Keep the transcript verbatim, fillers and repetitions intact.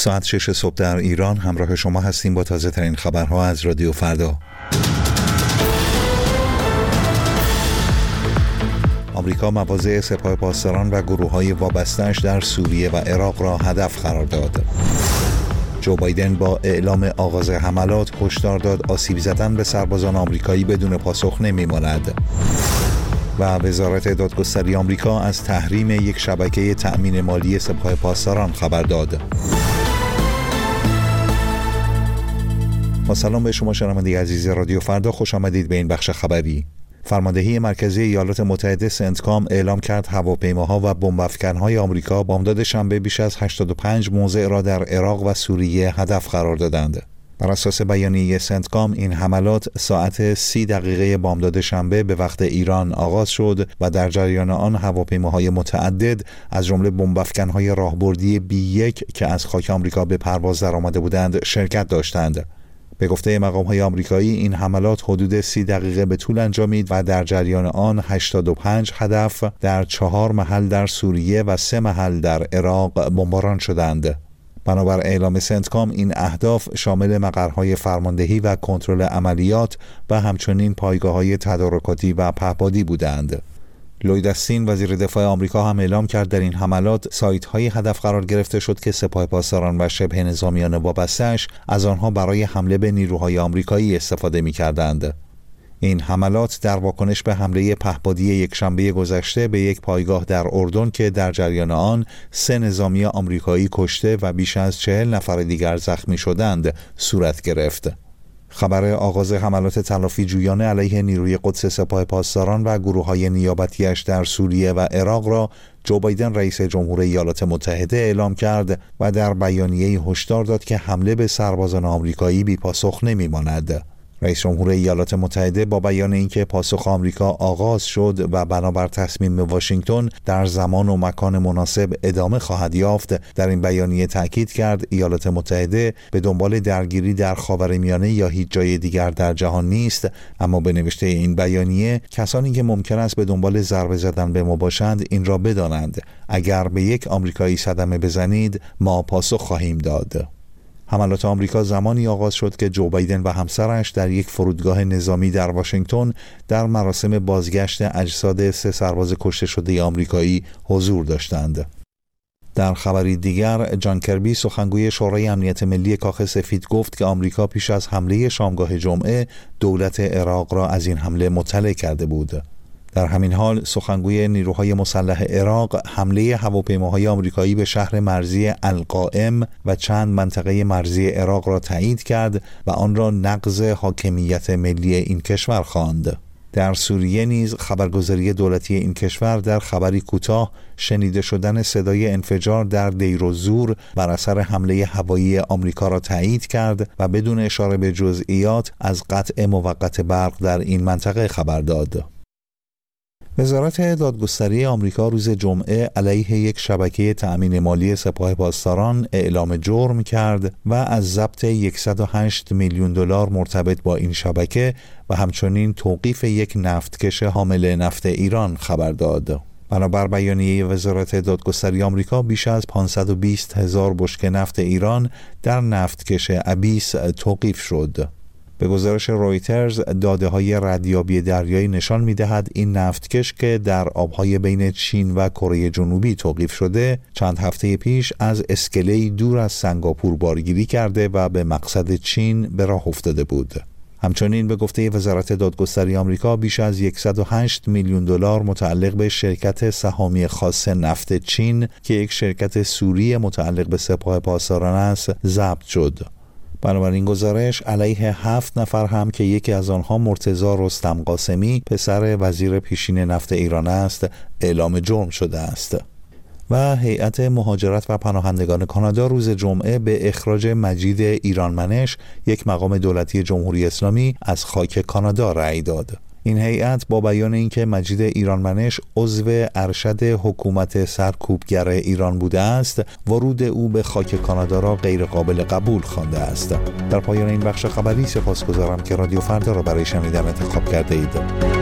ساعت شش صبح در ایران همراه شما هستیم با تازه ترین خبرها از رادیو فردا. آمریکا مواضع سپاه پاسداران و گروه‌های وابسته‌اش در سوریه و عراق را هدف قرار داد. جو بایدن با اعلام آغاز حملات هشدار داد آسیب زدن به سربازان آمریکایی بدون پاسخ نمی‌ماند. و وزارت دادگستری آمریکا از تحریم یک شبکه تأمین مالی سپاه پاسداران خبر داد. با سلام به شما شنونده عزیز رادیو فردا، خوش آمدید به این بخش خبری. فرماندهی مرکزی ایالات متحده سنتکام اعلام کرد هواپیماها و بمب‌افکن‌های آمریکا بامداد شنبه بیش از هشتاد و پنج موضع را در عراق و سوریه هدف قرار دادند. بر اساس بیانیه سنتکام این حملات ساعت سی دقیقه بامداد شنبه به وقت ایران آغاز شد و در جریان آن هواپیماهای متعدد از جمله بمب‌افکن‌های راهبردی بی یک که از خاک آمریکا به پرواز درآمده بودند شرکت داشتند. به گفته مقام‌های آمریکایی این حملات حدود سی دقیقه به طول انجامید و در جریان آن هشتاد و پنج هدف در چهار محل در سوریه و سه محل در عراق بمباران شدند. بنابر اعلام سنتکام این اهداف شامل مقرهای فرماندهی و کنترل عملیات و همچنین پایگاه‌های تدارکاتی و پهپادی بودند. لوید استین وزیر دفاع آمریکا هم اعلام کرد در این حملات سایت‌های هدف قرار گرفته شد که سپاه پاسداران و شبه نظامیان وابسته‌اش از آنها برای حمله به نیروهای آمریکایی استفاده می‌کردند. این حملات در واکنش به حمله پهپادی یکشنبه گذشته به یک پایگاه در اردن که در جریان آن سه نظامی آمریکایی کشته و بیش از چهل نفر دیگر زخمی شدند صورت گرفت. خبر آغاز حملات تلافی جویانه علیه نیروی قدس سپاه پاسداران و گروه‌های نیابتی‌اش در سوریه و عراق را جو بایدن رئیس جمهور ایالات متحده اعلام کرد و در بیانیه‌ای هشدار داد که حمله به سربازان آمریکایی بی پاسخ نمی‌ماند. رئیس جمهور ایالات متحده با بیان اینکه پاسخ آمریکا آغاز شد و بنابر تصمیم واشنگتن در زمان و مکان مناسب ادامه خواهد یافت، در این بیانیه تاکید کرد ایالات متحده به دنبال درگیری در خاورمیانه یا هیچ جای دیگر در جهان نیست، اما به نوشته این بیانیه کسانی که ممکن است به دنبال ضربه زدن به ما باشند این را بدانند: اگر به یک آمریکایی صدمه بزنید ما پاسخ خواهیم داد. حملات آمریکا زمانی آغاز شد که جو بایدن و همسرش در یک فرودگاه نظامی در واشنگتن در مراسم بازگشت اجساد سه سرباز کشته شده آمریکایی حضور داشتند. در خبری دیگر، جان کربی سخنگوی شورای امنیت ملی کاخ سفید گفت که آمریکا پیش از حمله شامگاه جمعه دولت عراق را از این حمله مطلع کرده بود. در همین حال سخنگوی نیروهای مسلح عراق حمله هواپیماهای آمریکایی به شهر مرزی القائم و چند منطقه مرزی عراق را تایید کرد و آن را نقض حاکمیت ملی این کشور خواند. در سوریه نیز خبرگزاری دولتی این کشور در خبری کوتاه شنیده شدن صدای انفجار در دیر الزور بر اثر حمله هوایی آمریکا را تایید کرد و بدون اشاره به جزئیات از قطع موقت برق در این منطقه خبر داد. وزارت دادگستری آمریکا روز جمعه علیه یک شبکه تأمین مالی سپاه پاسداران اعلام جرم کرد و از ضبط صد و هشت میلیون دلار مرتبط با این شبکه و همچنین توقیف یک نفتکش حامل نفت ایران خبر داد. بنابر بیانیه وزارت دادگستری آمریکا بیش از پانصد و بیست هزار بشکه نفت ایران در نفتکش ابیس توقیف شد. به گزارش رویترز، داده‌های ردیابی دریایی نشان می‌دهد این نفتکش که در آب‌های بین چین و کره جنوبی توقیف شده، چند هفته پیش از اسکله‌ای دور از سنگاپور بارگیری کرده و به مقصد چین به راه افتاده بود. همچنین به گفته وزارت دادگستری آمریکا بیش از صد و هشت میلیون دلار متعلق به شرکت سهامی خاص نفت چین که یک شرکت سوری متعلق به سپاه پاسداران است ضبط شد. بنابراین گزارش علیه هفت نفر هم که یکی از آنها مرتضی رستم قاسمی پسر وزیر پیشین نفت ایران است اعلام جرم شده است. و هیئت مهاجرت و پناهندگان کانادا روز جمعه به اخراج مجید ایرانمنش، یک مقام دولتی جمهوری اسلامی، از خاک کانادا رأی داد. این هیئت با بیان اینکه مجید ایرانمنش عضو ارشد حکومت سرکوبگر ایران بوده است، ورود او به خاک کانادا را غیر قابل قبول خوانده است. در پایان این بخش خبری سپاسگزارم که رادیو فردا را برای شنیدن انتخاب کرده اید.